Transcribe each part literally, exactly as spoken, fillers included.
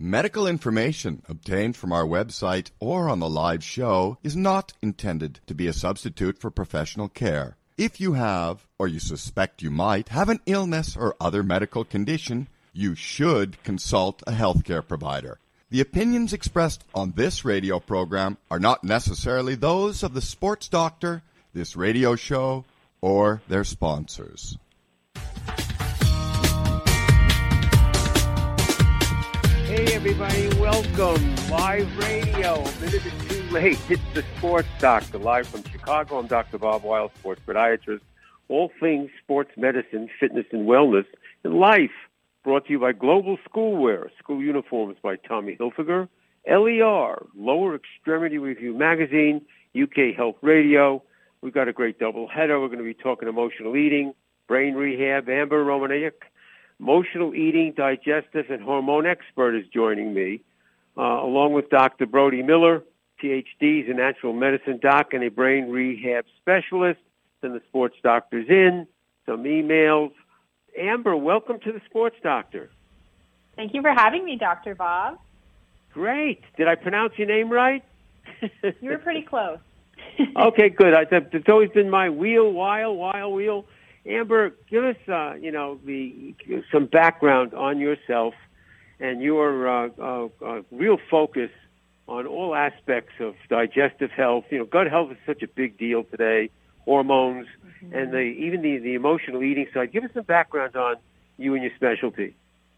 Medical information obtained from our website or on the live show is not intended to be a substitute for professional care. If you have, or you suspect you might, have an illness or other medical condition, you should consult a healthcare provider. The opinions expressed on this radio program are not necessarily those of the sports doctor, this radio show, or their sponsors. Hey everybody, welcome. Live radio, a minute or two late. It's the Sports Doctor, live from Chicago. I'm Doctor Bob Weil, sports podiatrist. All things sports medicine, fitness and wellness, and life. Brought to you by Global Schoolwear, school uniforms by Tommy Hilfiger, L E R, Lower Extremity Review Magazine, U K Health Radio. We've got a great double header. We're going to be talking emotional eating, brain rehab. Amber Romaniuk, emotional eating, digestive, and hormone expert, is joining me, uh, along with Doctor Brody Miller, P H D. He's a natural medicine doc and a brain rehab specialist. Then the sports doctor's in, some emails. Amber, welcome to the Sports Doctor. Thank you for having me, Doctor Bob. Great. Did I pronounce your name right? You were pretty close. Okay, good. I, it's always been my wheel, while, while, wheel. Amber, give us, uh, you know, the some background on yourself and your uh, uh, uh, real focus on all aspects of digestive health. You know, gut health is such a big deal today. Hormones, mm-hmm. and the, even the, the emotional eating side. Give us some background on you and your specialty.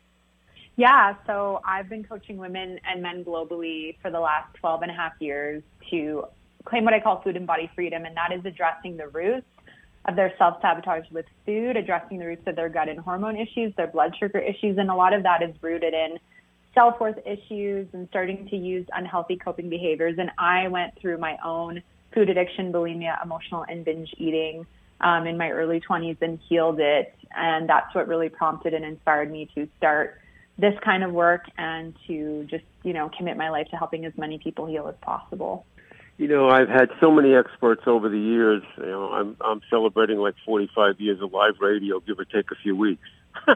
Yeah, so I've been coaching women and men globally for the last twelve and a half years to claim what I call food and body freedom, and that is addressing the roots of their self-sabotage with food, addressing the roots of their gut and hormone issues, their blood sugar issues, and a lot of that is rooted in self-worth issues and starting to use unhealthy coping behaviors. And I went through my own food addiction, bulimia, emotional, and binge eating um, in my early twenties and healed it. And that's what really prompted and inspired me to start this kind of work and to just, you know, commit my life to helping as many people heal as possible. You know, I've had so many experts over the years. You know, I'm I'm celebrating like forty-five years of live radio, give or take a few weeks.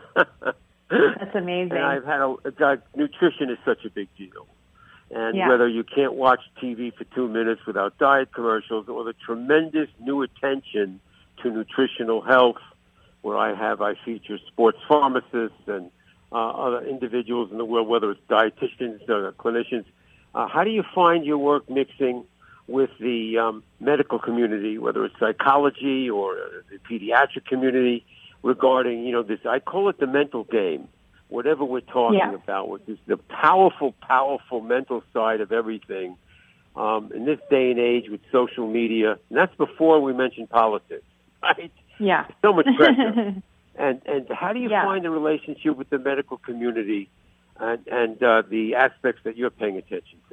That's amazing. And I've had a, a nutrition is such a big deal. And yeah. whether you can't watch T V for two minutes without diet commercials, or the tremendous new attention to nutritional health, where I have, I feature sports pharmacists and uh, other individuals in the world, whether it's dietitians or clinicians. Uh, how do you find your work mixing with the um, medical community, whether it's psychology or the pediatric community, regarding, you know, this, I call it the mental game, whatever we're talking yeah. about, which is the powerful, powerful mental side of everything um, in this day and age with social media. And that's before we mention politics, right? Yeah. So much pressure. and and how do you yeah. find the relationship with the medical community and, and uh, the aspects that you're paying attention to?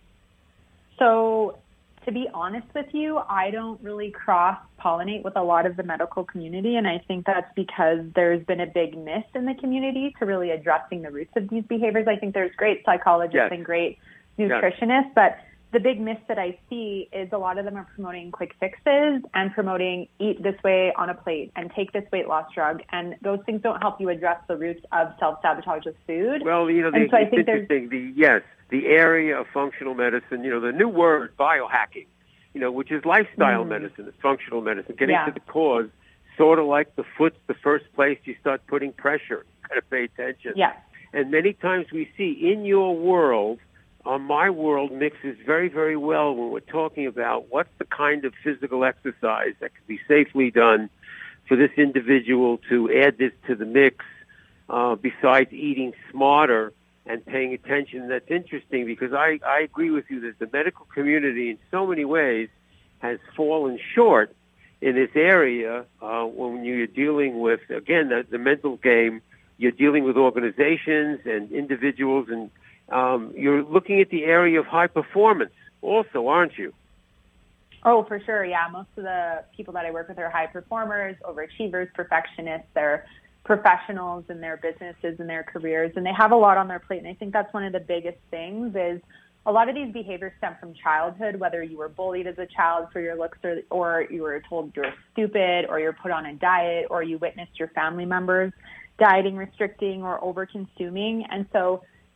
So, to be honest with you, I don't really cross-pollinate with a lot of the medical community, and I think that's because there's been a big miss in the community to really addressing the roots of these behaviors. I think there's great psychologists yes. and great nutritionists, yes. but the big miss that I see is a lot of them are promoting quick fixes and promoting eat this way on a plate and take this weight loss drug, and those things don't help you address the roots of self-sabotage with food. Well, you know, the, so it's interesting. The, yes, the area of functional medicine, you know, the new word, biohacking, you know, which is lifestyle mm. medicine, it's functional medicine, getting yeah. to the cause, sort of like the foot's the first place you start putting pressure. You've got to pay attention. Yeah. And many times we see in your world, uh, my world mixes very, very well when we're talking about what's the kind of physical exercise that can be safely done for this individual to add this to the mix, uh, besides eating smarter and paying attention. That's interesting because I, I agree with you that the medical community in so many ways has fallen short in this area uh, when you're dealing with, again, the, the mental game. You're dealing with organizations and individuals, and um, you're looking at the area of high performance also, aren't you? Oh, for sure, yeah. Most of the people that I work with are high performers, overachievers, perfectionists. They're professionals in their businesses and their careers, and they have a lot on their plate. And I think that's one of the biggest things is a lot of these behaviors stem from childhood, whether you were bullied as a child for your looks or, or you were told you're stupid or you're put on a diet or you witnessed your family members dieting, restricting, or over-consuming. And so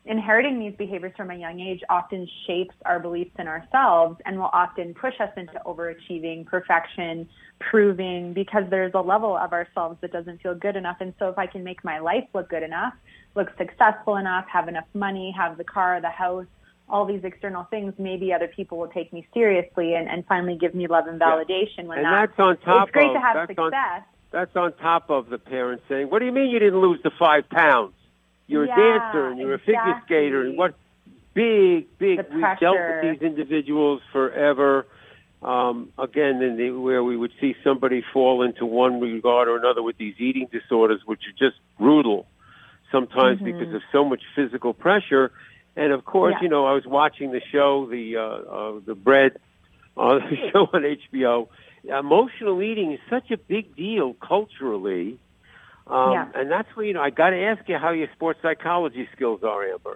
inheriting these behaviors from a young age often shapes our beliefs in ourselves and will often push us into overachieving, perfection, proving, because there's a level of ourselves that doesn't feel good enough. And so if I can make my life look good enough, look successful enough, have enough money, have the car, the house, all these external things, maybe other people will take me seriously and, and finally give me love and validation. Yeah. When and that, that's on top it's great of, to have that's success. On, that's on top of the parents saying, what do you mean you didn't lose the five pounds? You're yeah, a dancer and you're exactly. a figure skater. And what big, big, we've dealt with these individuals forever. Um, again, in the, where we would see somebody fall into one regard or another with these eating disorders, which are just brutal sometimes mm-hmm. because of so much physical pressure. And of course, yeah. you know, I was watching the show, the uh, uh, the Bread, uh, the show on H B O. Emotional eating is such a big deal culturally, um, yeah. and that's where you know I got to ask you how your sports psychology skills are, Amber.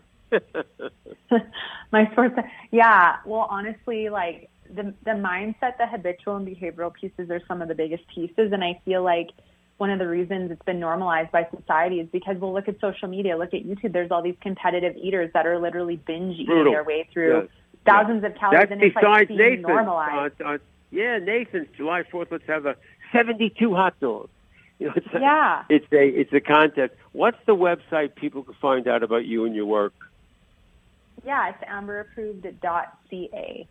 My sports, yeah. Well, honestly, like the the mindset, the habitual and behavioral pieces are some of the biggest pieces, and I feel like one of the reasons it's been normalized by society is because we'll look at social media, look at YouTube. There's all these competitive eaters that are literally binge eating Brutal. their way through yes. thousands yes. of calories, That's and it's like being Nathan. normalized. Uh, uh, yeah, Nathan's July fourth. Let's have a seventy-two hot dogs. You know, it's a, yeah, it's a it's a contest. What's the website people can find out about you and your work? Yeah, it's amber approved dot c a.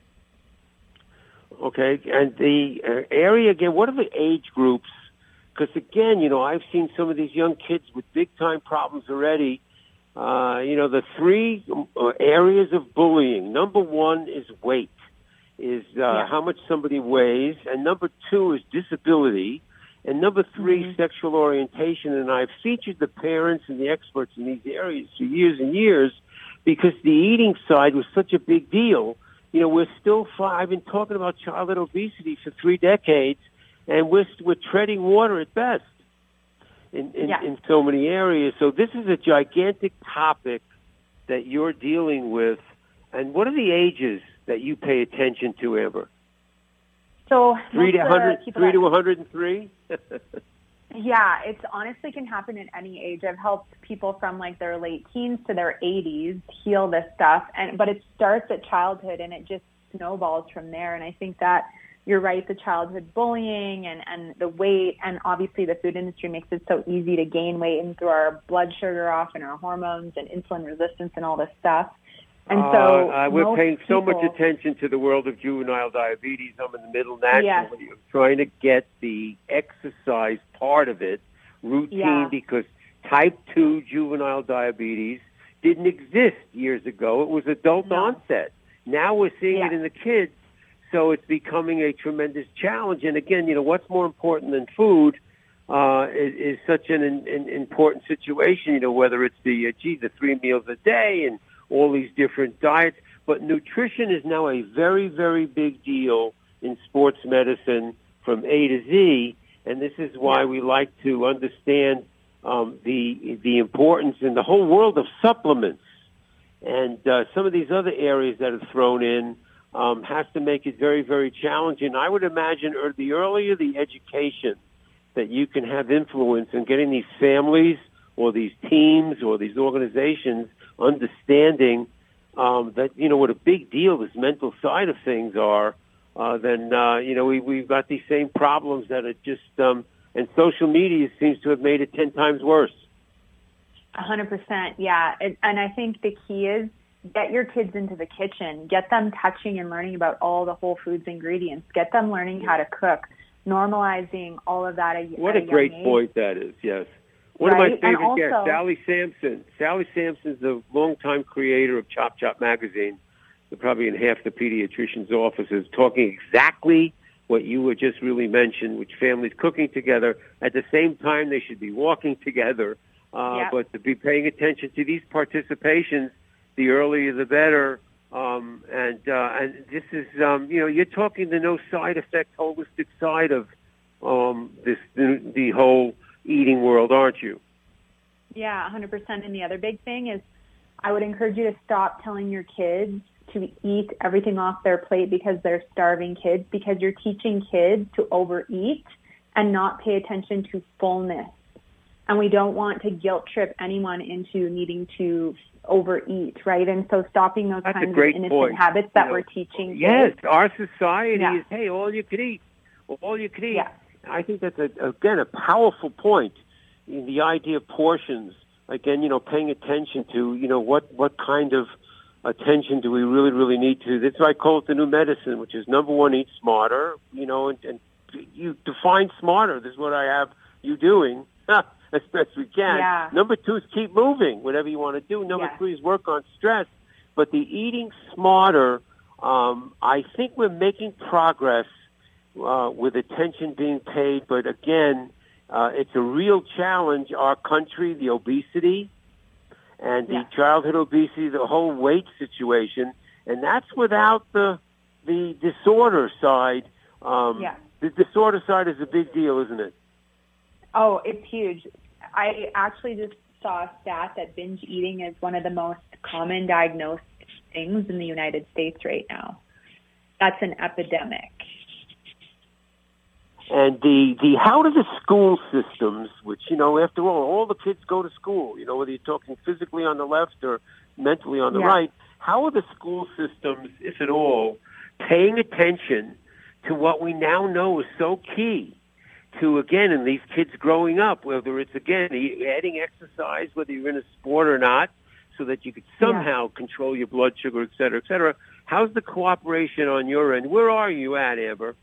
Okay, and the uh, area again. What are the age groups? Because, again, you know, I've seen some of these young kids with big-time problems already. Uh, you know, the three uh, areas of bullying. Number one is weight, is uh, yeah. how much somebody weighs. And number two is disability. And number three, mm-hmm. sexual orientation. And I've featured the parents and the experts in these areas for years and years because the eating side was such a big deal. You know, we're still, I've been talking about childhood obesity for three decades. And we're, we're treading water at best in, in, yeah. in so many areas. So this is a gigantic topic that you're dealing with. And what are the ages that you pay attention to, Amber? So three to one hundred, three to one hundred three. Yeah, it's honestly can happen at any age. I've helped people from like their late teens to their eighties heal this stuff, and but it starts at childhood and it just snowballs from there. And I think that. You're right, the childhood bullying and, and the weight, and obviously the food industry makes it so easy to gain weight and throw our blood sugar off and our hormones and insulin resistance and all this stuff. And so uh, uh, we're paying so people, much attention to the world of juvenile diabetes. I'm in the middle naturally yes. of trying to get the exercise part of it routine yeah. because type two juvenile diabetes didn't exist years ago. It was adult no. onset. Now we're seeing yeah. it in the kids. So it's becoming a tremendous challenge. And again, you know, what's more important than food uh, is, is such an, an important situation, you know, whether it's the, uh, gee, the three meals a day and all these different diets. But nutrition is now a very, very big deal in sports medicine from A to Z. And this is why we like to understand um, the the importance in the whole world of supplements. And uh, some of these other areas that are thrown in, Um, has to make it very, very challenging. I would imagine er, the earlier the education that you can have influence in getting these families or these teams or these organizations understanding um, that, you know, what a big deal this mental side of things are, uh, then, uh, you know, we, we've got these same problems that are just, um, and social media seems to have made it ten times worse. A hundred percent, yeah. And, and I think the key is, get your kids into the kitchen. Get them touching and learning about all the whole foods ingredients. Get them learning how to cook, normalizing all of that at, what at a, a great young point age. that is, yes. One right? of my favorite also, guests, Sally Sampson. Sally Sampson's the longtime creator of Chop Chop Magazine. They're probably in half the pediatrician's offices talking exactly what you were just really mentioned, which families cooking together. At the same time, they should be walking together. Uh, yep. But to be paying attention to these participations, the earlier the better. Um, and uh, and this is, um, you know, you're talking the no side effect, holistic side of um, this the, the whole eating world, aren't you? Yeah, one hundred percent. And the other big thing is I would encourage you to stop telling your kids to eat everything off their plate because they're starving kids, because you're teaching kids to overeat and not pay attention to fullness. And we don't want to guilt trip anyone into needing to overeat, right? And so stopping those That's kinds a great of innocent point. habits that you know, we're teaching. Yes, kids. our society Yeah. is, hey, all you can eat. All you can eat. Yeah. I think that's, a, again, a powerful point in the idea of portions. Again, you know, paying attention to, you know, what, what kind of attention do we really, really need to. That's why I call it the new medicine, which is number one, eat smarter, you know, and, and you define smarter. This is what I have you doing as best we can. Yeah. Number two is keep moving, whatever you want to do. Number Yeah. three is work on stress. But the eating smarter, um, I think we're making progress uh, with attention being paid. But again, uh, it's a real challenge. Our country, the obesity and the Yeah. childhood obesity, the whole weight situation, and that's without the the disorder side. Um, Yeah. The disorder side is a big deal, isn't it? Oh, it's huge. I actually just saw a stat that binge eating is one of the most common diagnosed things in the United States right now. That's an epidemic. And the, the how do the school systems, which, you know, after all, all the kids go to school, you know, whether you're talking physically on the left or mentally on the Yeah. right, how are the school systems, if at all, paying attention to what we now know is so key to, again, in these kids growing up, whether it's, again, adding exercise, whether you're in a sport or not, so that you could somehow yeah. control your blood sugar, et cetera, et cetera. How's the cooperation on your end? Where are you at, Amber?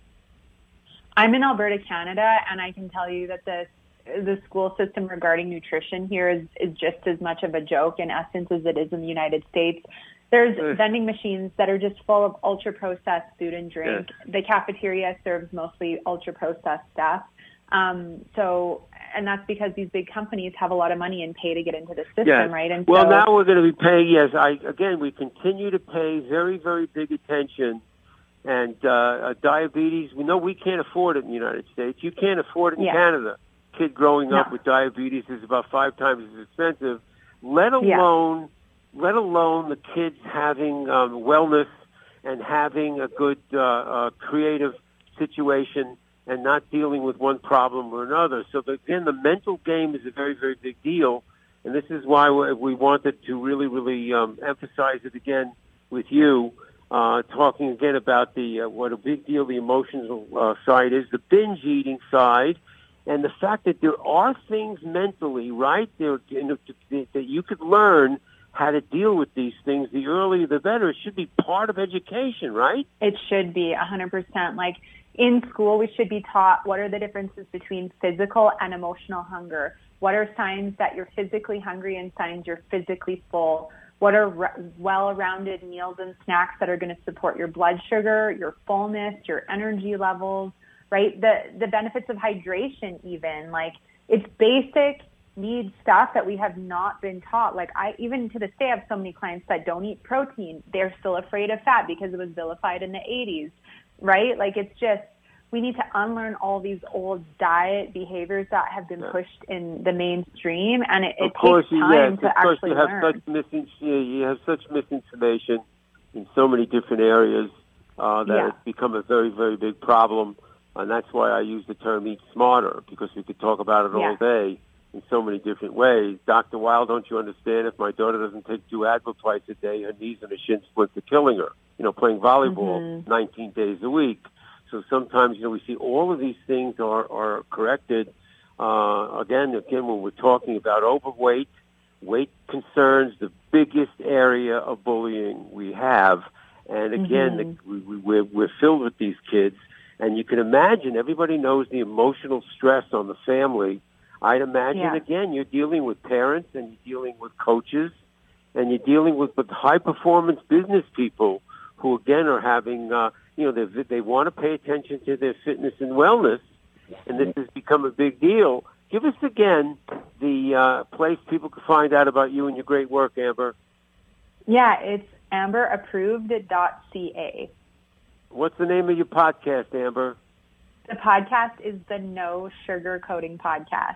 I'm in Alberta, Canada, and I can tell you that the the school system regarding nutrition here is, is just as much of a joke in essence as it is in the United States. There's uh, vending machines that are just full of ultra-processed food and drink. Yes. The cafeteria serves mostly ultra-processed stuff. Um, so, and that's because these big companies have a lot of money and pay to get into the system, yes. right? And well, so, now we're going to be paying, yes, I, again, we continue to pay very, very big attention. And uh, uh, diabetes, we know we can't afford it in the United States. You can't afford it in yeah. Canada. Kid growing no. up with diabetes is about five times as expensive, let alone, yeah. let alone the kids having um, wellness and having a good uh, uh, creative situation and not dealing with one problem or another. So, again, the mental game is a very, very big deal. And this is why we wanted to really, really um, emphasize it again with you, uh, talking again about the uh, what a big deal the emotional uh, side is, the binge eating side, and the fact that there are things mentally, right, there, you know, that you could learn how to deal with these things. The earlier, the better. It should be part of education, right? It should be, one hundred percent. Like, in school, we should be taught what are the differences between physical and emotional hunger. What are signs that you're physically hungry and signs you're physically full? What are re- well-rounded meals and snacks that are going to support your blood sugar, your fullness, your energy levels, right? The the benefits of hydration even. Like, it's basic need stuff that we have not been taught. Like, I even to this day have so many clients that don't eat protein. They're still afraid of fat because it was vilified in the eighties, right? Like, it's just, we need to unlearn all these old diet behaviors that have been yeah. pushed in the mainstream, and it, it course, takes time yes, to of course actually you have learn. Such missing, you have such misinformation in so many different areas uh, that Yeah. it's become a very, very big problem, and that's why I use the term eat smarter, because we could talk about it Yeah. all day in so many different ways. Doctor Weil, don't you understand? If my daughter doesn't take two Advil twice a day, her knees and her shin splints are killing her. You know, playing volleyball Mm-hmm. nineteen days a week. So sometimes, you know, we see all of these things are, are corrected. Uh, again, again, when we're talking about overweight, weight concerns, the biggest area of bullying we have. And again, Mm-hmm. the, we, we're, we're filled with these kids. And you can imagine, everybody knows the emotional stress on the family. I'd imagine, Yeah. again, you're dealing with parents and you're dealing with coaches and you're dealing with, with high-performance business people who, again, are having, uh, you know, they, they want to pay attention to their fitness and wellness, and this has become a big deal. Give us, again, the uh, place people can find out about you and your great work, Amber. Yeah, it's amber approved dot c a. What's the name of your podcast, Amber? The podcast is the No Sugar Coating Podcast.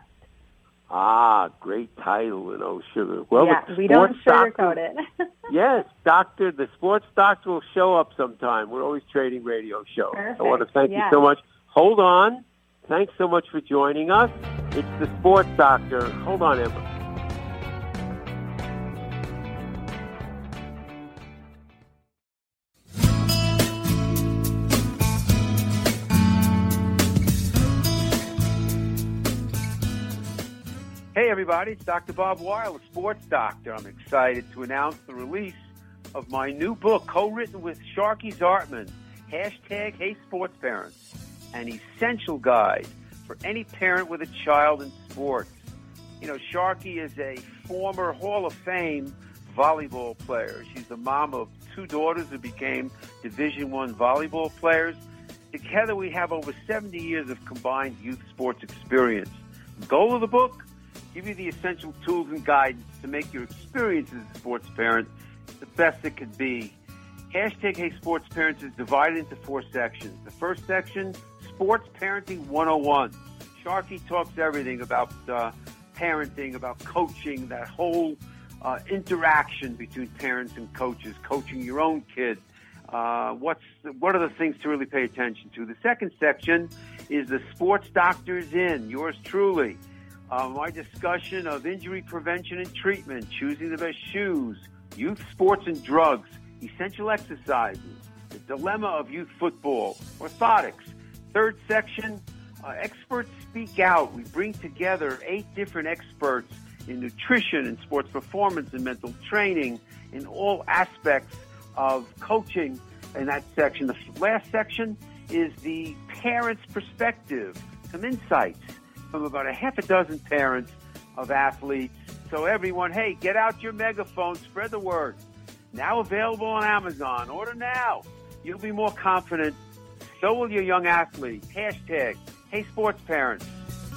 Ah, great title, you know, sugar. Well, yeah, the we don't doctor, sugarcoat it. Yes, doctor, the sports doctor will show up sometime. We're always trading radio show. Perfect. I want to thank yeah. you so much. Hold on. Thanks so much for joining us. It's the sports doctor. Hold on, Amber. everybody, it's Doctor Bob Weil, a sports doctor. I'm excited to announce the release of my new book, co-written with Sharky Zartman, hashtag Hey Sports Parents, an essential guide for any parent with a child in sports. You know, Sharky is a former Hall of Fame volleyball player. She's the mom of two daughters who became Division One volleyball players. Together we have over seventy years of combined youth sports experience. The goal of the book? Give you the essential tools and guidance to make your experience as a sports parent the best it could be. Hashtag Hey Sports Parents is divided into four sections. The first section, Sports Parenting one oh one. Sharky talks everything about uh, parenting, about coaching, that whole uh, interaction between parents and coaches, coaching your own kid. Uh, what's what are the things to really pay attention to? The second section is the Sports Doctors In, yours truly. Uh, my discussion of injury prevention and treatment, choosing the best shoes, youth sports and drugs, essential exercises, the dilemma of youth football, orthotics. Third section, uh, experts speak out. We bring together eight different experts in nutrition and sports performance and mental training in all aspects of coaching in that section. The last section is the parent's perspective, some insights from about a half a dozen parents of athletes. So everyone, hey, get out your megaphone, spread the word. Now available on Amazon. Order now. You'll be more confident. So will your young athlete. Hashtag Hey Sports Parents.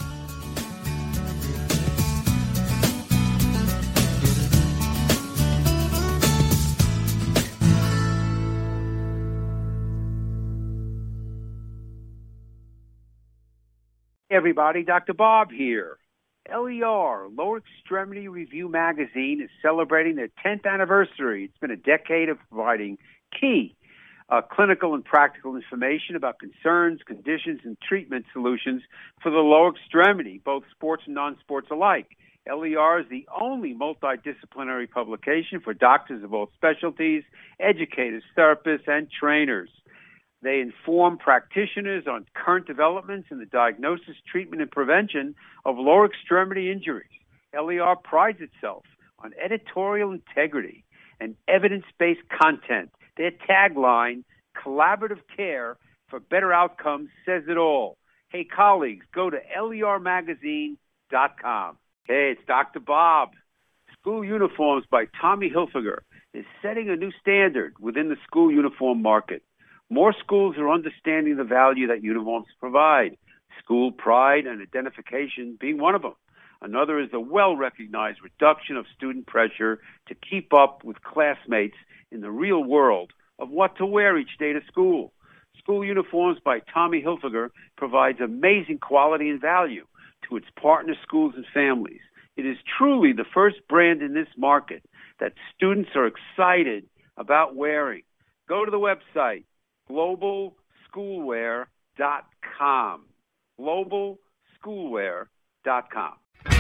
Hey everybody, Doctor Bob here. L E R, Lower Extremity Review Magazine, is celebrating their tenth anniversary. It's been a decade of providing key uh, clinical and practical information about concerns, conditions, and treatment solutions for the lower extremity, both sports and non-sports alike. L E R is the only multidisciplinary publication for doctors of all specialties, educators, therapists, and trainers. They inform practitioners on current developments in the diagnosis, treatment, and prevention of lower extremity injuries. L E R prides itself on editorial integrity and evidence-based content. Their tagline, collaborative care for better outcomes, says it all. Hey, colleagues, go to L E R magazine dot com. Hey, it's Doctor Bob. School Uniforms by Tommy Hilfiger is setting a new standard within the school uniform market. More schools are understanding the value that uniforms provide, school pride and identification being one of them. Another is the well-recognized reduction of student pressure to keep up with classmates in the real world of what to wear each day to school. School Uniforms by Tommy Hilfiger provides amazing quality and value to its partner schools and families. It is truly the first brand in this market that students are excited about wearing. Go to the website, global schoolwear dot com. global schoolwear dot com.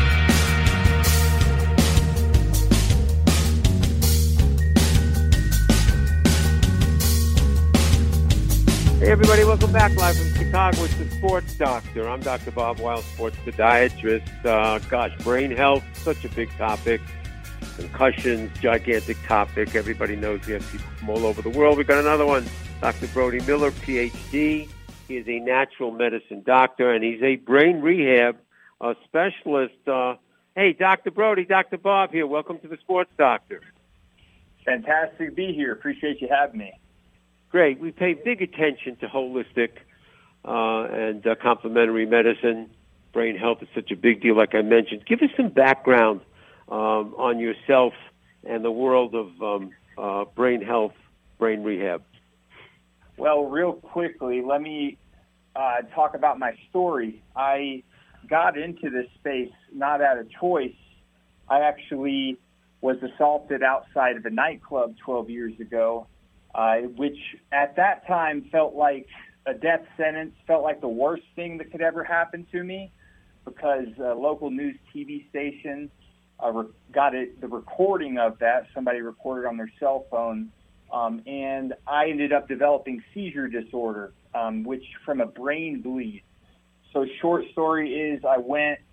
Hey everybody, welcome back live from Chicago. It's the Sports Doctor. I'm Doctor Bob Weil, sports podiatrist. Uh, gosh, brain health, such a big topic. Concussions, gigantic topic. Everybody knows we have people from all over the world. We've got another one. Doctor Brody Miller, P H D. He is a natural medicine doctor, and he's a brain rehab uh, specialist. Uh, hey, Doctor Brody, Doctor Bob here. Welcome to the Sports Doctor. Fantastic to be here. Appreciate you having me. Great. We pay big attention to holistic uh, and uh, complementary medicine. Brain health is such a big deal, like I mentioned. Give us some background um, on yourself and the world of um, uh, brain health, brain rehab. Well, real quickly, let me uh, talk about my story. I got into this space not out of choice. I actually was assaulted outside of a nightclub twelve years ago, uh, which at that time felt like a death sentence, felt like the worst thing that could ever happen to me, because a local news T V station uh, re- got it, the recording of that. Somebody recorded on their cell phone. Um, and I ended up developing seizure disorder, um, which from a brain bleed. So short story is I went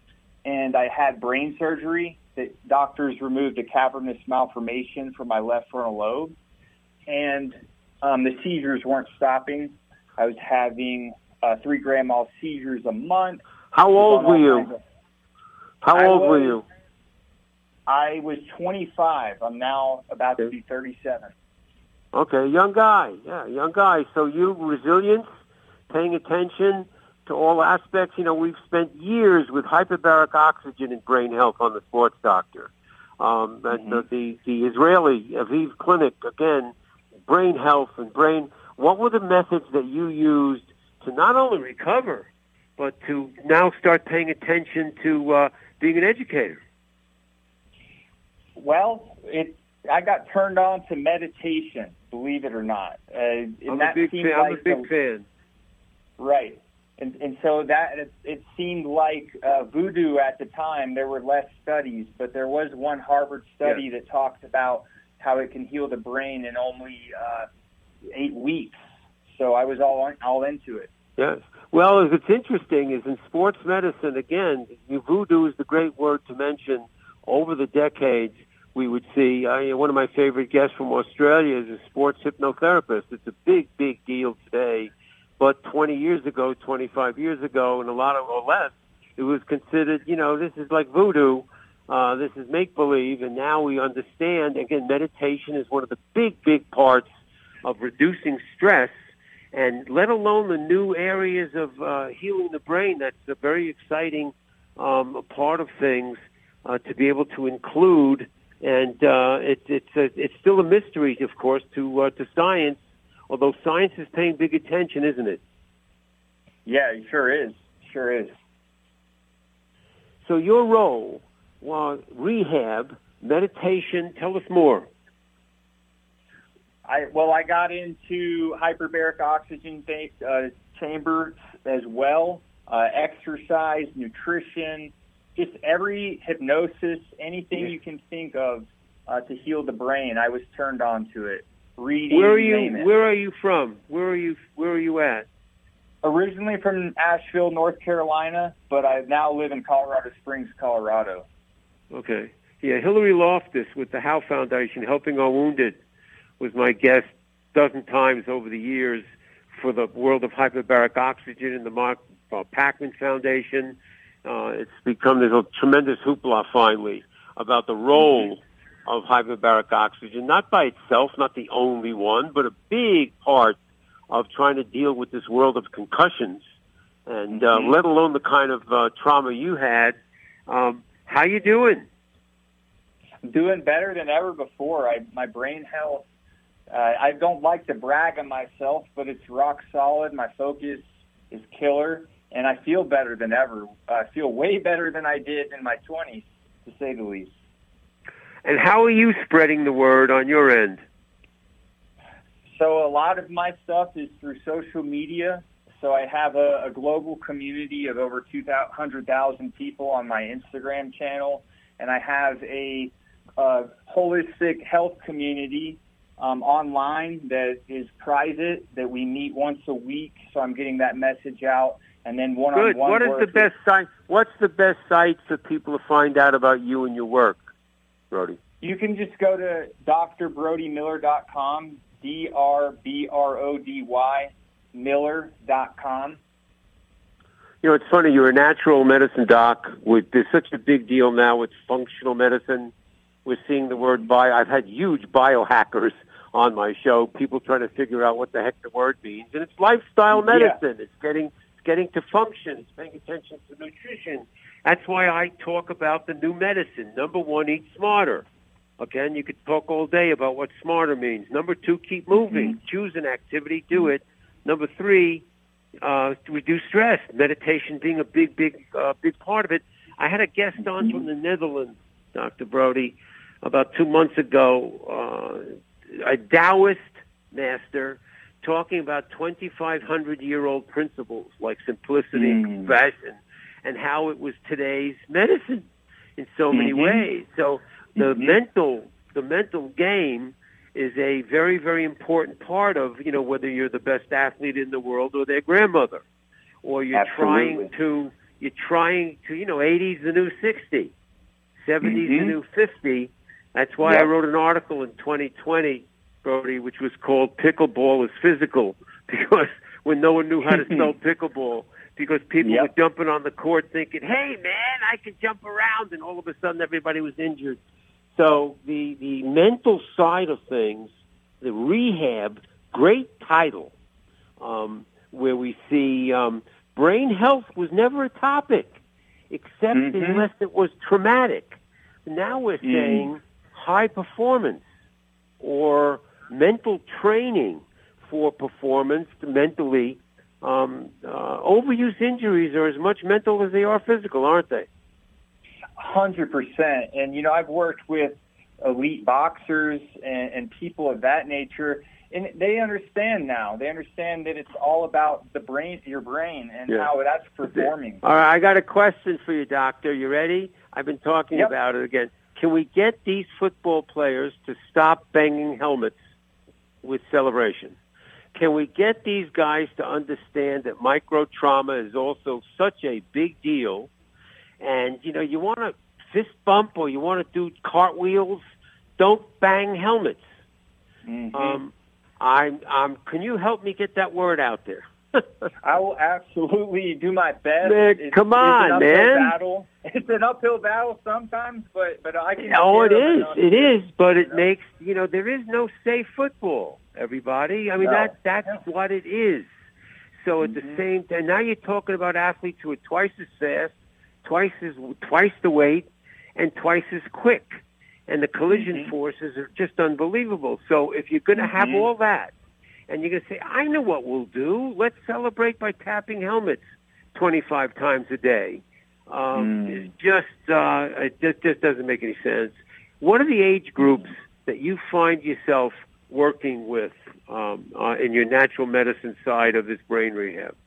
and I had brain surgery. The doctors removed a cavernous malformation from my left frontal lobe, and um, the seizures weren't stopping. I was having uh, three grand mal seizures a month. How old were you? How I old was, were you? I was twenty-five. I'm now about to be thirty-seven. Okay, young guy. Yeah, young guy. So you, resilience, paying attention to all aspects. You know, we've spent years with hyperbaric oxygen and brain health on the Sports Doctor. Um, and Mm-hmm. the, the Israeli Aviv Clinic, again, brain health and brain. What were the methods that you used to not only recover, but to now start paying attention to uh, being an educator? Well, it. I got turned on to meditation, believe it or not. Uh, and I'm that a big seemed fan. like I'm a big the, fan. Right. And, and so that it, it seemed like uh, voodoo at the time. There were less studies, but there was one Harvard study Yeah. that talked about how it can heal the brain in only uh, eight weeks. So I was all all into it. Yes. Well, what's interesting is in sports medicine, again, voodoo is the great word to mention. Over the decades, we would see, I, one of my favorite guests from Australia is a sports hypnotherapist. It's a big, big deal today. But twenty years ago, twenty-five years ago, and a lot of, or less, it was considered, you know, this is like voodoo. Uh, this is make-believe. And now we understand, again, meditation is one of the big, big parts of reducing stress, and let alone the new areas of uh, healing the brain. That's a very exciting um, part of things uh, to be able to include. And uh, it, it's a, it's still a mystery, of course, to uh, to science. Although science is paying big attention, isn't it? Yeah, it sure is. Sure is. So your role was rehab, meditation. Tell us more. I well, I got into hyperbaric oxygen uh, chambers as well, uh, exercise, nutrition, just every hypnosis, anything Yeah. you can think of uh, to heal the brain. I was turned on to it. Reading, Where are you you? name it. Where are you from? Where are you? Where are you at? Originally from Asheville, North Carolina, but I now live in Colorado Springs, Colorado. Okay. Yeah, Hillary Loftus with the Howe Foundation, Helping Our Wounded, was my guest a dozen times over the years for the World of Hyperbaric Oxygen and the Mark uh, Packman Foundation. Uh, it's become there's a tremendous hoopla finally about the role of hyperbaric oxygen, not by itself, not the only one, but a big part of trying to deal with this world of concussions, and uh, Mm-hmm. let alone the kind of uh, trauma you had. Um, how you doing? I'm doing better than ever before. I, my brain health, uh, I don't like to brag on myself, but it's rock solid. My focus is killer, and I feel better than ever. I feel way better than I did in my twenties, to say the least. And how are you spreading the word on your end? So a lot of my stuff is through social media. So I have a, a global community of over two hundred thousand people on my Instagram channel, and I have a, a holistic health community um, online that is private, that we meet once a week. So I'm getting that message out, and then one-on-one. Good. What is work the best site? What's the best site for people to find out about you and your work, Brody? You can just go to D R brody miller dot com, D R B R O D Y, Miller dot com. You know, it's funny, you're a natural medicine doc. With, there's such a big deal now with functional medicine. We're seeing the word bio. I've had huge biohackers on my show, people trying to figure out what the heck the word means. And it's lifestyle medicine. Yeah. It's getting it's getting to function. It's paying attention to nutrition. That's why I talk about the new medicine. Number one, eat smarter. Again, you could talk all day about what smarter means. Number two, keep moving. Mm-hmm. Choose an activity, do it. Number three, uh, reduce stress. Meditation being a big, big, uh, big part of it. I had a guest on from the Netherlands, Doctor Brody, about two months ago, uh, a Taoist master talking about twenty-five hundred year old principles like simplicity and mm. compassion, and how it was today's medicine in so many mm-hmm. ways. So the mm-hmm. mental, the mental game is a very, very important part of, you know, whether you're the best athlete in the world or their grandmother, or you're Absolutely. trying to you're trying to, you know, eighty's the new sixty, seventy's mm-hmm. the new fifty. That's why yep. I wrote an article in twenty twenty, Brody, which was called "Pickleball is Physical," because when no one knew how to spell pickleball, because people yep. were jumping on the court thinking, "Hey, man, I can jump around," and all of a sudden everybody was injured. So the the mental side of things, the rehab, great title, um, where we see um, brain health was never a topic, except mm-hmm. unless it was traumatic. Now we're mm. saying high performance or mental training for performance mentally. Um, uh, overuse injuries are as much mental as they are physical, aren't they? one hundred percent. And, you know, I've worked with elite boxers and, and people of that nature, and they understand now. They understand that it's all about the brain, your brain, and yeah. how that's performing. All right, I got a question for you, Doctor. You ready? I've been talking yep. about it again. Can we get these football players to stop banging helmets with Celebration? Can we get these guys to understand that micro trauma is also such a big deal? And, you know, you want to fist bump or you want to do cartwheels, don't bang helmets. Mm-hmm. Um, I'm, I'm, can you help me get that word out there? I will absolutely do my best. Man, it's, come on, it's an uphill man. Battle. It's an uphill battle sometimes, but, but I can... Oh, it is. Enough. It is, but it you know? makes, you know, there is no safe football, everybody. I mean, no. that that's yeah. what it is. So at mm-hmm. the same time, now you're talking about athletes who are twice as fast, twice as twice the weight, and twice as quick. And the collision mm-hmm. forces are just unbelievable. So if you're going to mm-hmm. have all that, and you're going to say, I know what we'll do. Let's celebrate by tapping helmets twenty-five times a day. Um, mm. It's just, uh, it just, just doesn't make any sense. What are the age groups that you find yourself working with um, uh, in your natural medicine side of this brain rehab?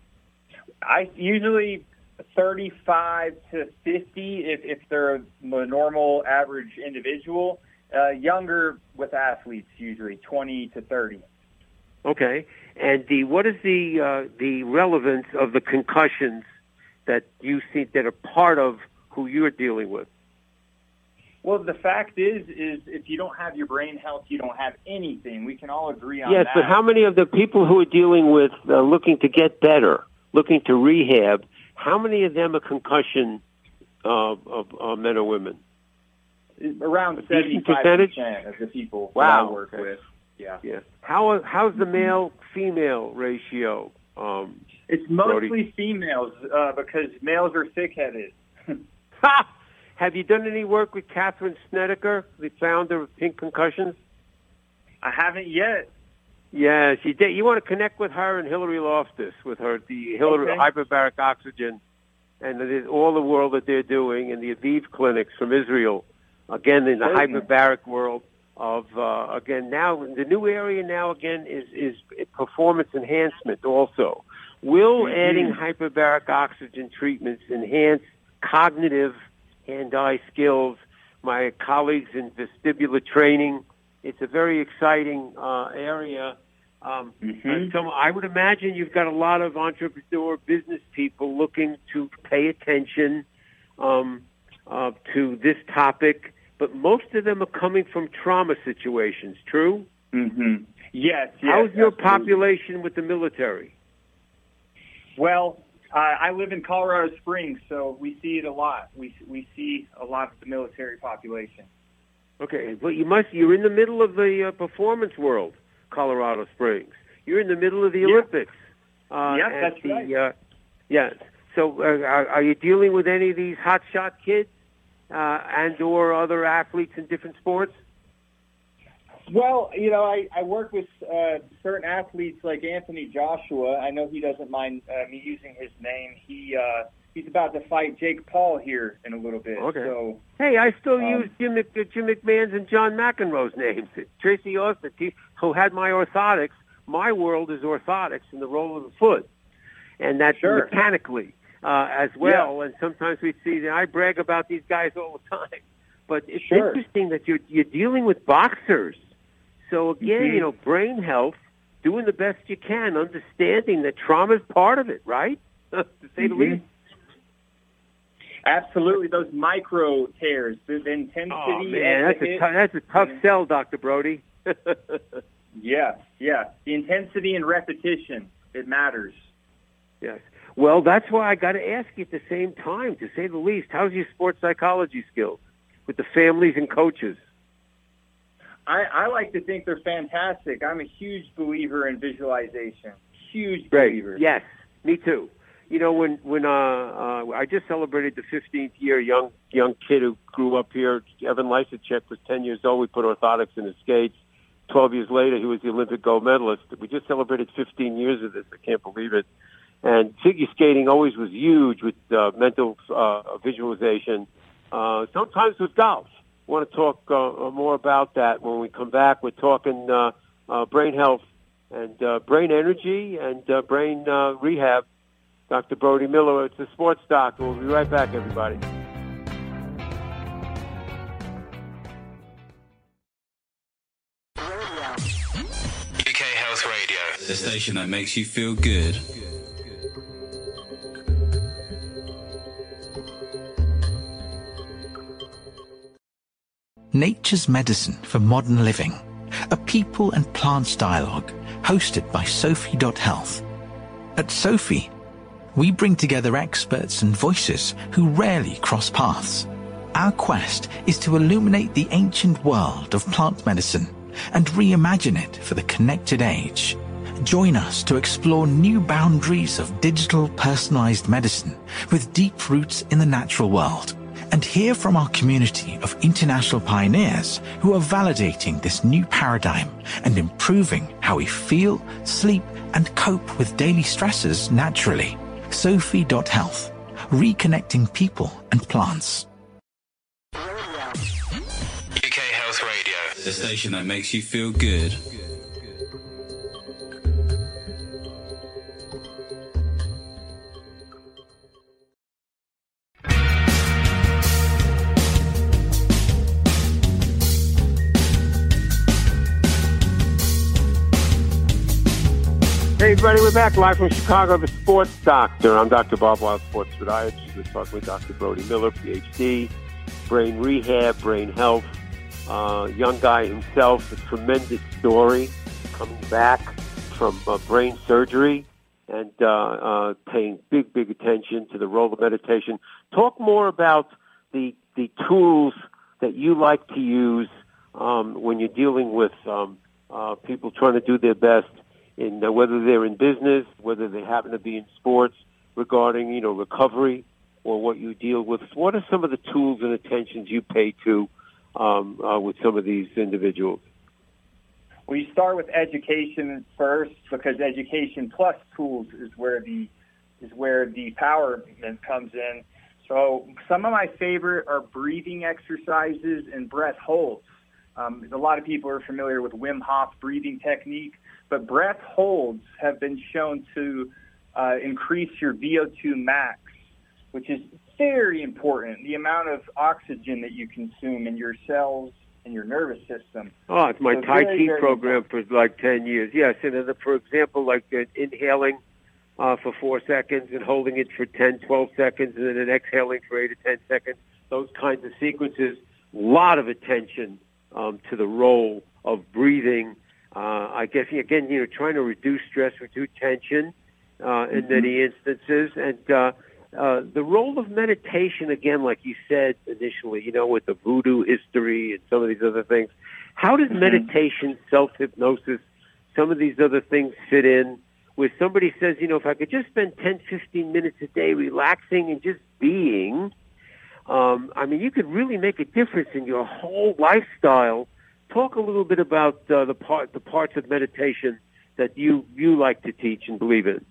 I usually thirty-five to fifty if, if they're a normal average individual. Uh, younger with athletes, usually twenty to thirty. Okay. And the what is the uh, the relevance of the concussions that you see that are part of who you're dealing with? Well, the fact is, is if you don't have your brain health, you don't have anything. We can all agree on yes, that. Yes, but how many of the people who are dealing with uh, looking to get better, looking to rehab, how many of them are concussion uh, of uh, men or women? Around seventy-five percent of the people wow. that I work okay. with. Yeah. Yeah. How how's the male-female ratio? Um, it's mostly Brody? females uh, because males are thick-headed. Ha! Have you done any work with Catherine Snedeker, the founder of Pink Concussions? I haven't yet. Yeah, she did. You want to connect with her and Hillary Loftus, with her, the Hillary okay. hyperbaric oxygen, and it is all the world that they're doing, and the Aviv clinics from Israel, again, in the Certainly. hyperbaric world of, uh, again, now, the new area now, again, is, is performance enhancement also. Will mm-hmm. adding hyperbaric oxygen treatments enhance cognitive hand-eye skills? My colleagues in vestibular training, it's a very exciting uh, area. Um, mm-hmm. so I would imagine you've got a lot of entrepreneur business people looking to pay attention um, uh, to this topic, but most of them are coming from trauma situations, true? Mm-hmm. Yes, yes. How's your absolutely. population with the military? Well, uh, I live in Colorado Springs, so we see it a lot. We we see a lot of the military population. Okay, but you must, you're in the middle of the uh, performance world, Colorado Springs. You're in the middle of the Yeah. Olympics. Uh, Yep, and that's the, right. Uh, yes. So uh, are, are you dealing with any of these hotshot kids uh, and or other athletes in different sports? Well, you know, I, I work with uh, certain athletes like Anthony Joshua. I know he doesn't mind uh, me using his name. He uh, he's about to fight Jake Paul here in a little bit. Okay. So, Hey, I still um, use Jim, Mc, Jim McMahon's and John McEnroe's names. Tracy Austin, he- who had my orthotics. My world is orthotics in the role of the foot, and that's Sure. mechanically uh, as well. And sometimes we see, I brag about these guys all the time. But it's Sure. interesting that you're, you're dealing with boxers. So again, Mhm. you know, brain health, doing the best you can, understanding that trauma is part of it, right? To say the Mhm. least. Absolutely, those micro tears, the, the intensity. Oh man, that's a hit, t- that's a tough sell, Doctor Brody. Yeah, yeah. The intensity and repetition, it matters. Yes. Well, that's why I got to ask you at the same time, to say the least. How's your sports psychology skills with the families and coaches? I, I like to think they're fantastic. I'm a huge believer in visualization. Huge Great. believer. Yes, me too. You know, when when uh, uh, I just celebrated the fifteenth year, young young kid who grew up here, Evan Lysacek, was ten years old. We put orthotics in his skates. Twelve years later, he was the Olympic gold medalist. We just celebrated fifteen years of this. I can't believe it. And figure skating always was huge with uh, mental uh, visualization. Uh, sometimes with golf. I want to talk uh, more about that when we come back. We're talking uh, uh, brain health and uh, brain energy and uh, brain uh, rehab. Doctor Brody Miller, it's the Sports Doc. We'll be right back, everybody. U K Health Radio, the station that makes you feel good. Nature's Medicine for Modern Living, a people and plants dialogue hosted by Sophie Health. At Sophie, we bring together experts and voices who rarely cross paths. Our quest is to illuminate the ancient world of plant medicine and reimagine it for the connected age. Join us to explore new boundaries of digital personalized medicine with deep roots in the natural world, and hear from our community of international pioneers who are validating this new paradigm and improving how we feel, sleep, and cope with daily stresses naturally. Sophie Health, reconnecting people and plants. U K Health Radio, the station that makes you feel good. Hey, everybody, we're back live from Chicago, the Sports Doctor. I'm Doctor Bob Wild, sports podiatrist. We're talking with Doctor Brody Miller, P H D, brain rehab, brain health, uh, young guy himself, a tremendous story, coming back from uh, brain surgery and uh, uh, paying big, big attention to the role of meditation. Talk more about the the tools that you like to use um, when you're dealing with um, uh, people trying to do their best, in uh, whether they're in business, whether they happen to be in sports, regarding, you know, recovery or what you deal with. What are some of the tools and attentions you pay to um, uh, with some of these individuals? Well, you start with education first, because education plus tools is where the is where the power comes in. So some of my favorite are breathing exercises and breath holds. Um, a lot of people are familiar with Wim Hof breathing technique, but breath holds have been shown to uh, increase your V O two max, which is very important, the amount of oxygen that you consume in your cells and your nervous system. Oh, it's my so Tai very, Chi very program important. for like ten years. Yes, and then, for example, like uh, inhaling uh, for four seconds and holding it for ten, twelve seconds, and then exhaling for eight to ten seconds, those kinds of sequences. A lot of attention um, to the role of breathing. Uh, I guess, again, you know, trying to reduce stress, reduce tension uh, in mm-hmm. many instances. And uh, uh, the role of meditation, again, like you said initially, you know, with the voodoo history and some of these other things. How does mm-hmm. meditation, self-hypnosis, some of these other things fit in? Where somebody says, you know, if I could just spend ten, fifteen minutes a day relaxing and just being, um, I mean, you could really make a difference in your whole lifestyle. Talk a little bit about uh, the part, the parts of meditation that you, you like to teach and believe in.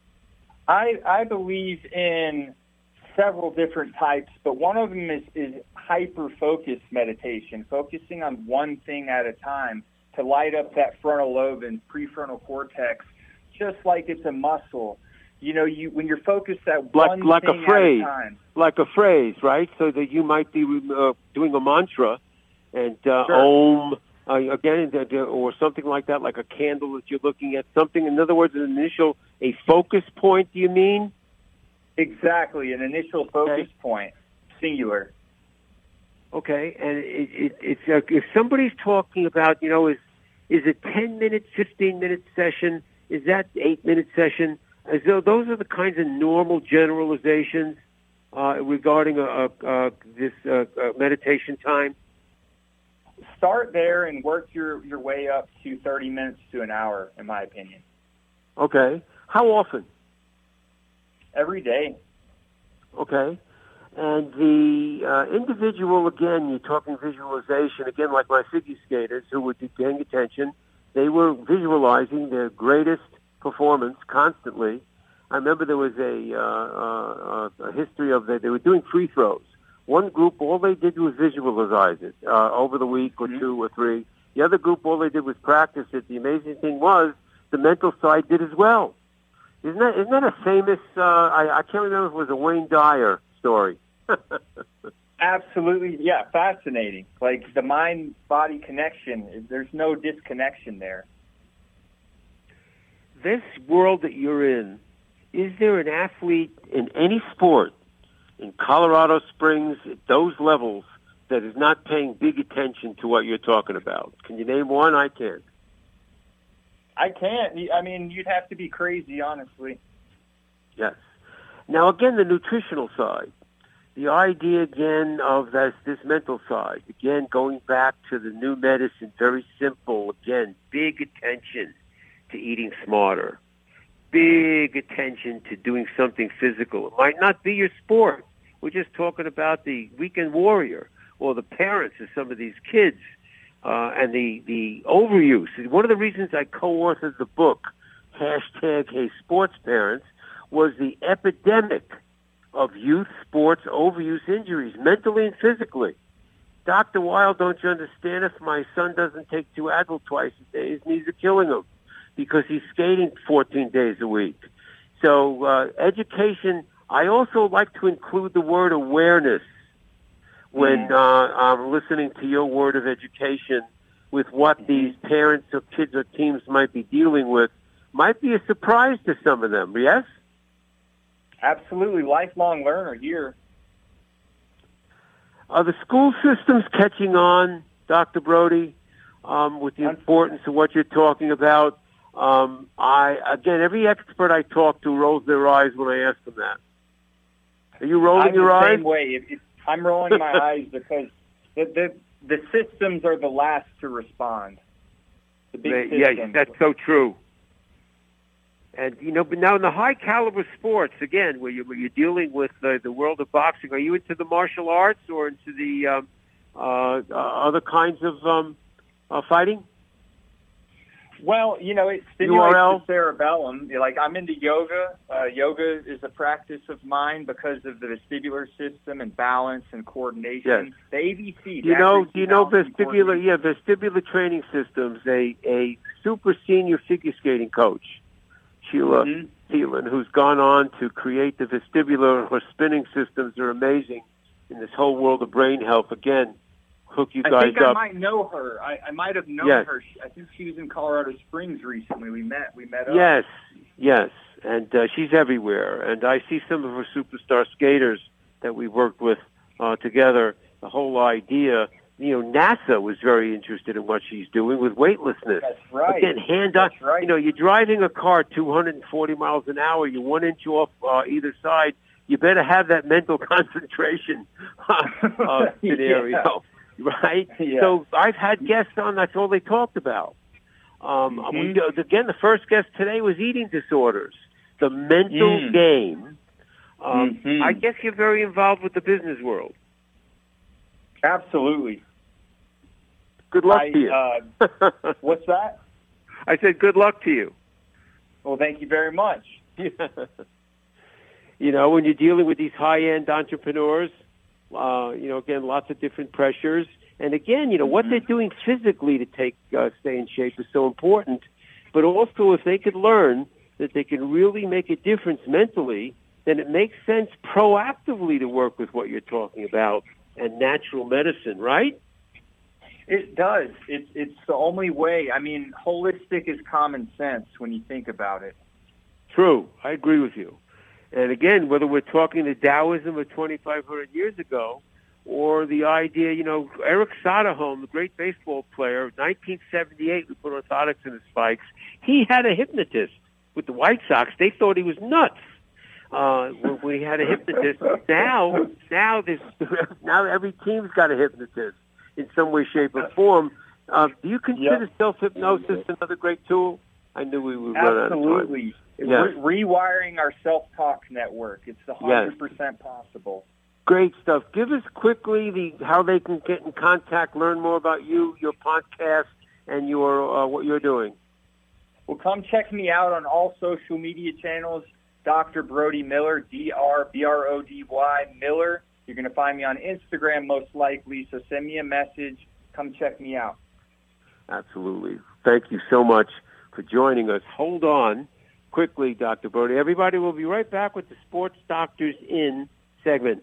I, I believe in several different types, but one of them is, is hyper-focused meditation, focusing on one thing at a time to light up that frontal lobe and prefrontal cortex, just like it's a muscle. You know, you when you're focused at like, one like thing a phrase, at a time. Like a phrase, right? So that you might be uh, doing a mantra, and uh, sure. Om, uh, again, or something like that, like a candle that you're looking at, something, in other words, an initial, a focus point, do you mean? Exactly, an initial focus okay. point. singular. Okay, and it, it, it's uh, if somebody's talking about, you know, is is a ten minute, fifteen minute session? Is that eight minute session? As though those are the kinds of normal generalizations uh, regarding a, a, a, this uh, uh, meditation time. Start there and work your, your way up to thirty minutes to an hour, in my opinion. Okay. How often? Every day. Okay. And the uh, individual, again, you're talking visualization, again, like my figure skaters who were paying attention, they were visualizing their greatest performance constantly. I remember there was a, uh, uh, a history of that. They were doing free throws. One group, all they did was visualize it uh, over the week or mm-hmm. two or three. The other group, all they did was practice it. The amazing thing was the mental side did as well. Isn't that, isn't that a famous, uh, I, I can't remember if it was a Wayne Dyer story. Absolutely, yeah, fascinating. Like the mind-body connection, there's no disconnection there. This world that you're in, is there an athlete in any sport in Colorado Springs at those levels that is not paying big attention to what you're talking about? Can you name one? I can't. I can't. I mean, you'd have to be crazy, honestly. Yes. Now, again, the nutritional side. The idea, again, of this, this mental side. Again, going back to the new medicine, very simple. Again, big attention to eating smarter. Big attention to doing something physical. It might not be your sport. We're just talking about the weekend warrior or the parents of some of these kids uh, and the, the overuse. One of the reasons I co-authored the book, hashtag Hey Sports Parents, was the epidemic of youth sports overuse injuries, mentally and physically. Doctor Weil, don't you understand? If my son doesn't take two Advil twice a day, his knees are killing him because he's skating fourteen days a week. So uh, education, I also like to include the word awareness when uh, I'm listening to your word of education with what these parents or kids or teams might be dealing with. Might be a surprise to some of them, yes? Absolutely, lifelong learner here. Are the school systems catching on, Doctor Brody, um, with the importance of what you're talking about? Um, I again, every expert I talk to rolls their eyes when I ask them that. Are you rolling I'm your the eyes? Same way. It, it, I'm rolling my eyes because the, the the systems are the last to respond. The big they, systems. Yeah, that's so true. And, you know, but now in the high-caliber sports, again, where, you, where you're dealing with uh, the world of boxing, are you into the martial arts or into the um, uh, uh, other kinds of um, uh, fighting? Well, you know, it stimulates the cerebellum. Like, I'm into yoga. Uh, yoga is a practice of mine because of the vestibular system and balance and coordination. Yes. The A B C. Do you know, do you know vestibular, yeah, vestibular training systems, a, a super senior figure skating coach, Sheila mm-hmm. Thielen, who's gone on to create the vestibular or spinning systems, are amazing in this whole world of brain health. Again, hook you guys up. I think I might know her. I, I might have known yes. her. I think she was in Colorado Springs recently. We met. We met up. Yes, yes, and uh, she's everywhere. And I see some of her superstar skaters that we worked with uh, together. The whole idea. You know, NASA was very interested in what she's doing with weightlessness. That's right. Again, hand That's on. Right. You know, you're driving a car two hundred forty miles an hour. You're one inch off uh, either side. You better have that mental concentration uh, scenario, yeah. right? Yeah. So I've had guests on. That's all they talked about. Um, mm-hmm. we, again, the first guest today was eating disorders, the mental mm. game. Um, mm-hmm. I guess you're very involved with the business world. Absolutely. Good luck I, to you. Uh, what's that? I said good luck to you. Well, thank you very much. You know, when you're dealing with these high-end entrepreneurs, uh, you know, again, lots of different pressures. And again, you know, what mm-hmm. they're doing physically to take uh, stay in shape is so important. But also, if they could learn that they can really make a difference mentally, then it makes sense proactively to work with what you're talking about and natural medicine, right? It does. It's it's the only way. I mean, holistic is common sense when you think about it. True. I agree with you. And again, whether we're talking the Taoism of twenty-five hundred years ago or the idea, you know, Eric Soderholm, the great baseball player, nineteen seventy-eight, we put orthotics in his spikes. He had a hypnotist with the White Sox. They thought he was nuts. Uh, when we had a hypnotist. Now, now this, now every team's got a hypnotist in some way, shape, or form. Uh, do you consider yep. self-hypnosis another great tool? I knew we would run out of time. Absolutely. Yeah. Re- rewiring our self-talk network. It's one hundred percent yes. possible. Great stuff. Give us quickly the how they can get in contact, learn more about you, your podcast, and your uh, what you're doing. Well, come check me out on all social media channels. Doctor Brody Miller, D R B R O D Y Miller. You're going to find me on Instagram most likely, so send me a message. Come check me out. Absolutely. Thank you so much for joining us. Hold on quickly, Doctor Brody. Everybody will be right back with the Sports Doctors In segment.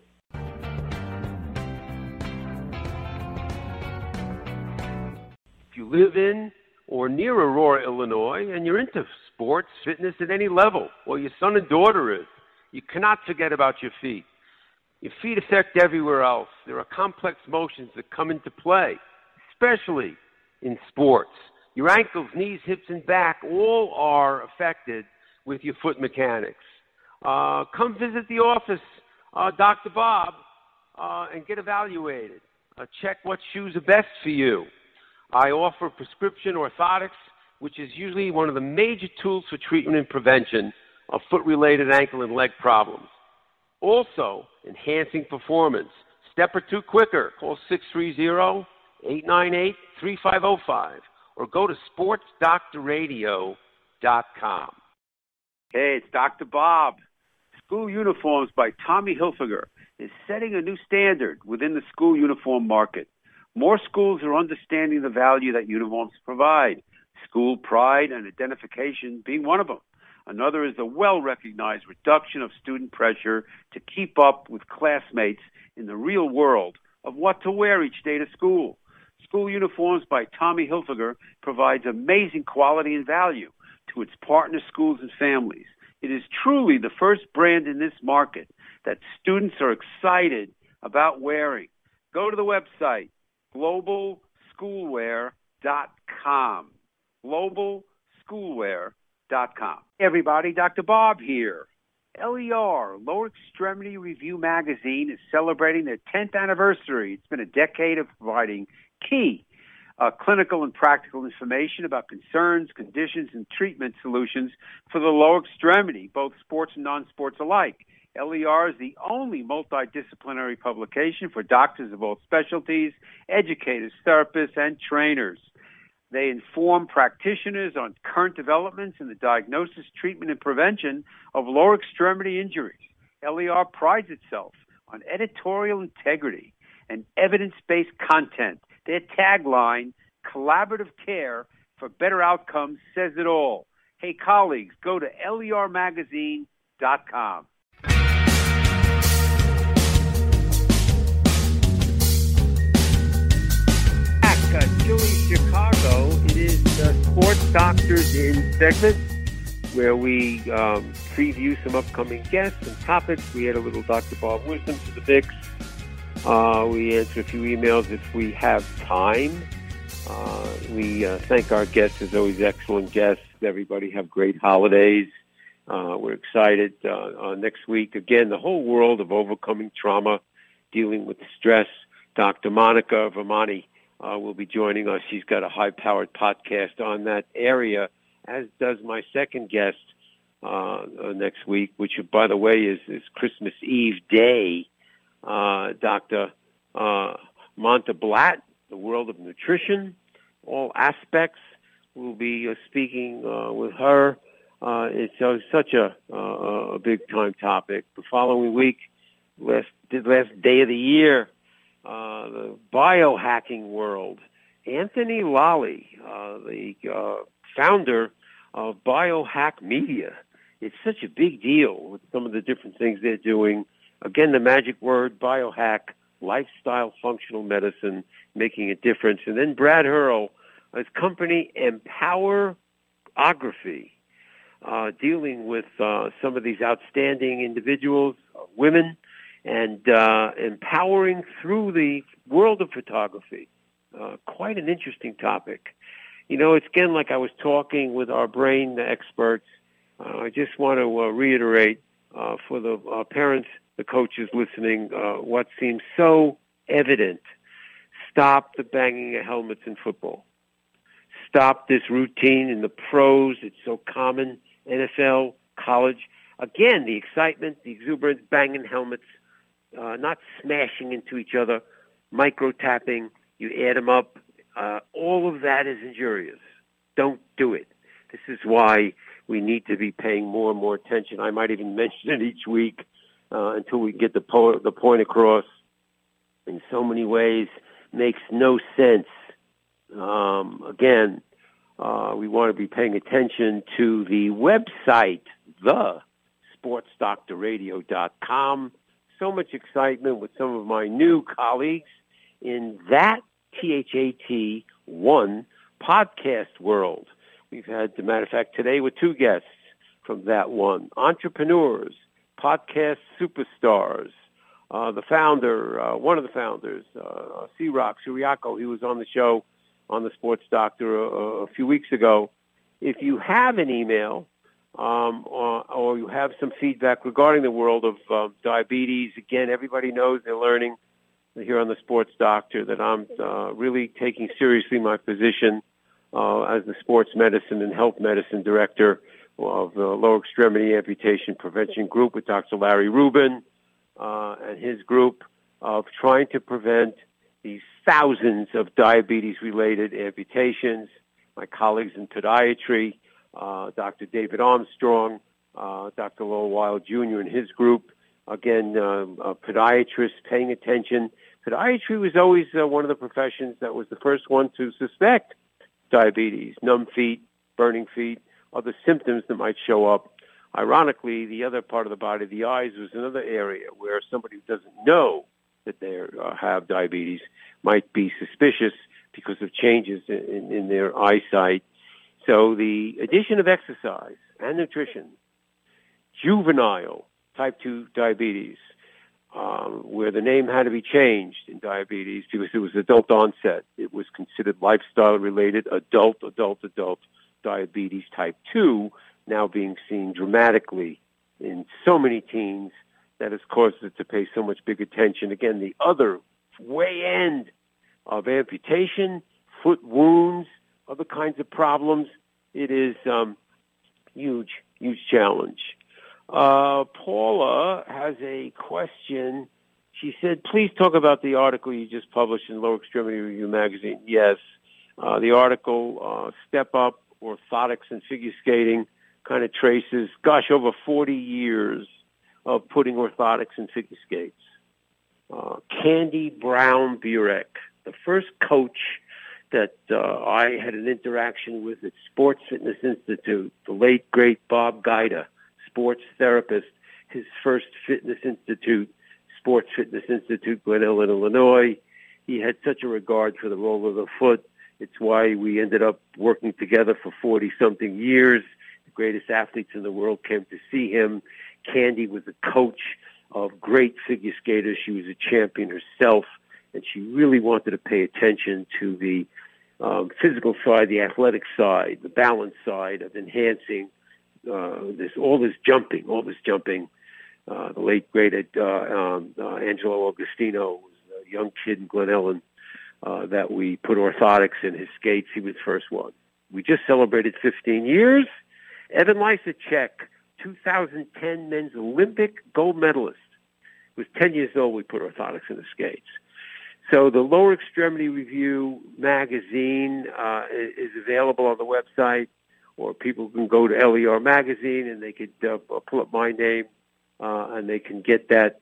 If you live in or near Aurora, Illinois, and you're into sports, fitness at any level, or your son and daughter is, you cannot forget about your feet. Your feet affect everywhere else. There are complex motions that come into play, especially in sports. Your ankles, knees, hips, and back all are affected with your foot mechanics. Uh, come visit the office, uh, Doctor Bob, uh, and get evaluated. Uh, check what shoes are best for you. I offer prescription orthotics, which is usually one of the major tools for treatment and prevention of foot-related ankle and leg problems. Also, enhancing performance. Step or two quicker. Call six three zero, eight nine eight, three five zero five or go to sports doctor radio dot com. Hey, it's Doctor Bob. School Uniforms by Tommy Hilfiger is setting a new standard within the school uniform market. More schools are understanding the value that uniforms provide, school pride and identification being one of them. Another is the well-recognized reduction of student pressure to keep up with classmates in the real world of what to wear each day to school. School Uniforms by Tommy Hilfiger provides amazing quality and value to its partner schools and families. It is truly the first brand in this market that students are excited about wearing. Go to the website, global schoolwear dot com. global schoolwear dot com. Hey everybody, Doctor Bob here. L E R, Lower Extremity Review Magazine, is celebrating their tenth anniversary. It's been a decade of providing key uh, clinical and practical information about concerns, conditions, and treatment solutions for the lower extremity, both sports and non-sports alike. L E R is the only multidisciplinary publication for doctors of all specialties, educators, therapists, and trainers. They inform practitioners on current developments in the diagnosis, treatment, and prevention of lower extremity injuries. L E R prides itself on editorial integrity and evidence-based content. Their tagline, collaborative care for better outcomes, says it all. Hey, colleagues, go to L E R magazine dot com. Uh, Chile, Chicago. It is the Sports Doctors In segment where we um, preview some upcoming guests and topics. We add a little Doctor Bob Wisdom to the mix. Uh, we answer a few emails if we have time. Uh, we uh, thank our guests, as always, excellent guests. Everybody have great holidays. Uh, we're excited. Uh, uh, next week, again, the whole world of overcoming trauma, dealing with stress. Doctor Monica Vermani Uh, will be joining us. She's got a high-powered podcast on that area, as does my second guest uh, uh, next week, which, by the way, is, is Christmas Eve Day. Uh, Doctor Uh, Monta Blatt, the world of nutrition, all aspects. We'll be uh, speaking uh, with her. Uh, it's uh, such a, uh, a big-time topic. The following week, last, the last day of the year, Uh, the biohacking world. Anthony Lally, uh, the uh, founder of Biohack Media. It's such a big deal with some of the different things they're doing. Again, the magic word, biohack, lifestyle functional medicine, making a difference. And then Brad Hurl, his company Empowerography. uh, dealing with uh, some of these outstanding individuals, uh, women, and uh, empowering through the world of photography. Uh, quite an interesting topic. You know, it's again like I was talking with our brain experts. Uh, I just want to uh, reiterate uh, for the uh, parents, the coaches listening, uh, what seems so evident. Stop the banging of helmets in football. Stop this routine in the pros. It's so common. N F L, college. Again, the excitement, the exuberance, banging helmets, uh, not smashing into each other, micro-tapping. You add them up. Uh, all of that is injurious. Don't do it. This is why we need to be paying more and more attention. I might even mention it each week uh, until we get the, po- the point across. In so many ways, makes no sense. Um, again, uh, we want to be paying attention to the website, the sports doctor radio dot com. So much excitement with some of my new colleagues in that T H A T one podcast world. We've had, as a matter of fact, today with two guests from that one, entrepreneurs, podcast superstars. Uh, the founder, uh, one of the founders, uh, C-Rock Suriako, he was on the show on the Sports Doctor a, a few weeks ago. If you have an email um, or, or you have some feedback regarding the world of uh, diabetes, again, everybody knows they're learning here on the Sports Doctor that I'm uh, really taking seriously my position uh, as the sports medicine and health medicine director of the Lower Extremity Amputation Prevention Group with Doctor Larry Rubin uh, and his group of trying to prevent these thousands of diabetes-related amputations. My colleagues in podiatry, uh, Doctor David Armstrong, uh, Doctor Lowell Wild Junior and his group, again, uh, uh, podiatrists paying attention. Podiatry was always uh, one of the professions that was the first one to suspect diabetes, numb feet, burning feet, other symptoms that might show up. Ironically, the other part of the body, the eyes, was another area where somebody who doesn't know that they uh, have diabetes might be suspicious because of changes in, in, in their eyesight. So the addition of exercise and nutrition, juvenile type two diabetes, um, where the name had to be changed in diabetes because it was adult onset. It was considered lifestyle-related adult, adult, adult diabetes type two, now being seen dramatically in so many teens that has caused it to pay so much big attention. Again, the other way end of amputation, foot wounds, other kinds of problems, it is um, huge, huge challenge. Uh, Paula has a question. She said, please talk about the article you just published in Lower Extremity Review magazine. Yes, uh, the article, uh, Step Up, Orthotics and Figure Skating, kind of traces, gosh, over forty years of putting orthotics in figure skates. Uh, Candy Brown Burek, the first coach that uh, I had an interaction with at Sports Fitness Institute, the late, great Bob Guida, sports therapist, his first fitness institute, Sports Fitness Institute, Glen Ellen, Illinois. He had such a regard for the role of the foot. It's why we ended up working together for forty-something years. The greatest athletes in the world came to see him. Candy was a coach of great figure skaters. She was a champion herself, and she really wanted to pay attention to the um, physical side, the athletic side, the balance side of enhancing uh, this, all this jumping, all this jumping. Uh, the late, great uh, um, uh, Angelo Augustino was a young kid in Glen Ellen uh, that we put orthotics in his skates. He was the first one. We just celebrated fifteen years. Evan Lysacek, two thousand ten men's Olympic gold medalist. He was ten years old. We put orthotics in the skates. So the Lower Extremity Review magazine uh, is available on the website, or people can go to L E R magazine and they could uh, pull up my name uh, and they can get that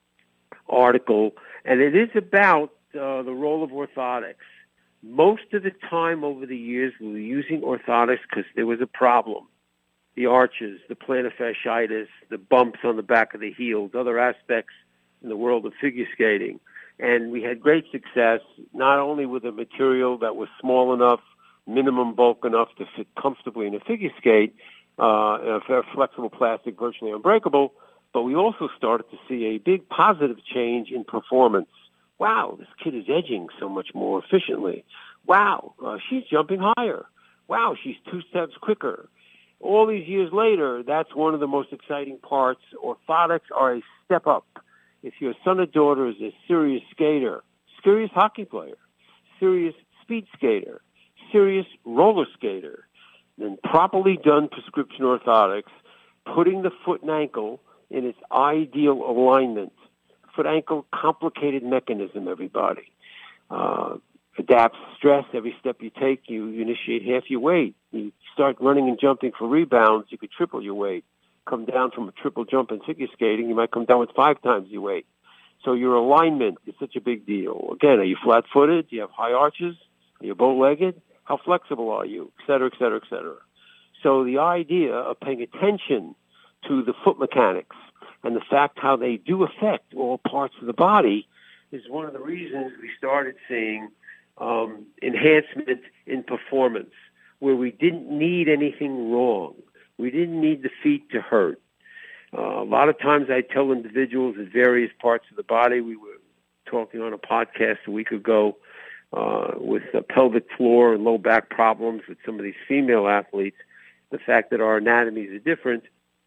article. And it is about uh, the role of orthotics. Most of the time over the years we were using orthotics because there was a problem. The arches, the plantar fasciitis, the bumps on the back of the heels, other aspects in the world of figure skating. And we had great success, not only with a material that was small enough, minimum bulk enough to fit comfortably in a figure skate, uh, a flexible plastic, virtually unbreakable. But we also started to see a big positive change in performance. Wow, this kid is edging so much more efficiently. Wow, uh, she's jumping higher. Wow, she's two steps quicker. All these years later, that's one of the most exciting parts. Orthotics are a step up. If your son or daughter is a serious skater, serious hockey player, serious speed skater, serious roller skater, then properly done prescription orthotics, putting the foot and ankle in its ideal alignment. Foot-ankle, complicated mechanism, everybody. Uh, adapts stress. Every step you take, you, you initiate half your weight. You start running and jumping for rebounds, you could triple your weight. Come down from a triple jump in figure skating, you might come down with five times your weight. So your alignment is such a big deal. Again, are you flat-footed? Do you have high arches? Are you bow-legged? How flexible are you? Et cetera, et cetera, et cetera. So the idea of paying attention to the foot mechanics and the fact how they do affect all parts of the body is one of the reasons we started seeing um, enhancement in performance, where we didn't need anything wrong. We didn't need the feet to hurt. Uh, a lot of times I tell individuals at various parts of the body, we were talking on a podcast a week ago uh, with uh, pelvic floor and low back problems with some of these female athletes, the fact that our anatomies are different.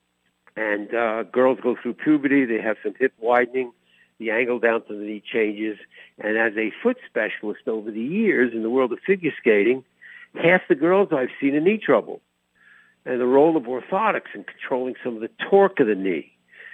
And uh, girls go through puberty, they have some hip widening, the angle down to the knee changes. And as a foot specialist over the years in the world of figure skating, half the girls I've seen in knee trouble. And the role of orthotics in controlling some of the torque of the knee.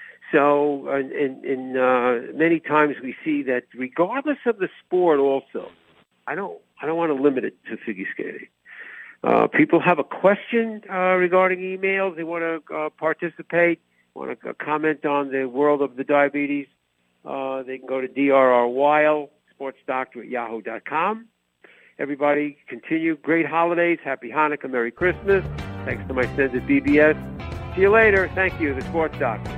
So, and, and, and uh, many times we see that regardless of the sport also, I don't, I don't want to limit it to figure skating. Uh, people have a question uh, regarding emails. They want to uh, participate, want to uh, comment on the world of the diabetes. Uh, they can go to D R R Weil, sports doctor at yahoo dot com. Everybody continue. Great holidays. Happy Hanukkah. Merry Christmas. Thanks to my friends at B B S. See you later. Thank you, the Sports Doctor.